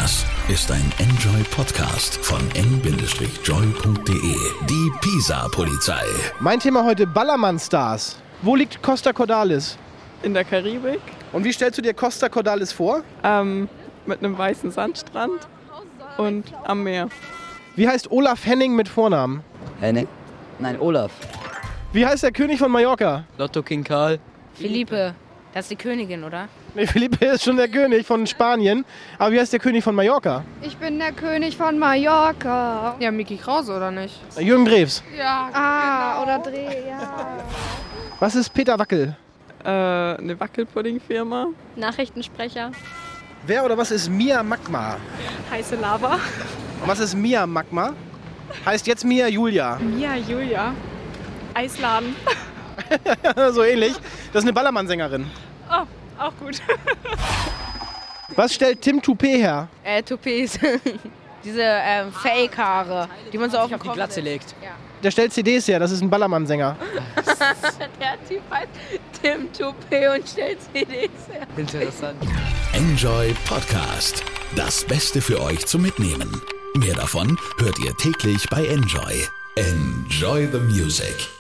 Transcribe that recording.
Das ist ein Enjoy-Podcast von n-joy.de. Die Pisa-Polizei. Mein Thema heute: Ballermann-Stars. Wo liegt Costa Cordalis? In der Karibik. Und wie stellst du dir Costa Cordalis vor? Mit einem weißen Sandstrand und am Meer. Wie heißt Olaf Henning mit Vornamen? Henning? Nein, Olaf. Wie heißt der König von Mallorca? Lotto King Karl. Felipe. Das ist die Königin, oder? Nee, Felipe ist schon der König von Spanien. Aber wie heißt der König von Mallorca? Ich bin der König von Mallorca. Ja, Mickey Krause, oder nicht? Jürgen Drews. Ja, Oder Dreh, ja. Was ist Peter Wackel? Eine Wackelpudding-Firma. Nachrichtensprecher. Wer oder was ist Mia Magma? Heiße Lava. Und was ist Mia Magma? Heißt jetzt Mia Julia. Mia Julia. Eisladen. So ähnlich. Das ist eine Ballermann-Sängerin. Oh, auch gut. Was stellt Tim Toupet her? Toupets. Diese Fake-Haare, die man so auf den Kopf Glatze legt. Ja. Der stellt CDs her, das ist ein Ballermann-Sänger. Der Typ heißt Tim Toupet und stellt CDs her. Interessant. Enjoy Podcast. Das Beste für euch zum Mitnehmen. Mehr davon hört ihr täglich bei Enjoy. Enjoy the music.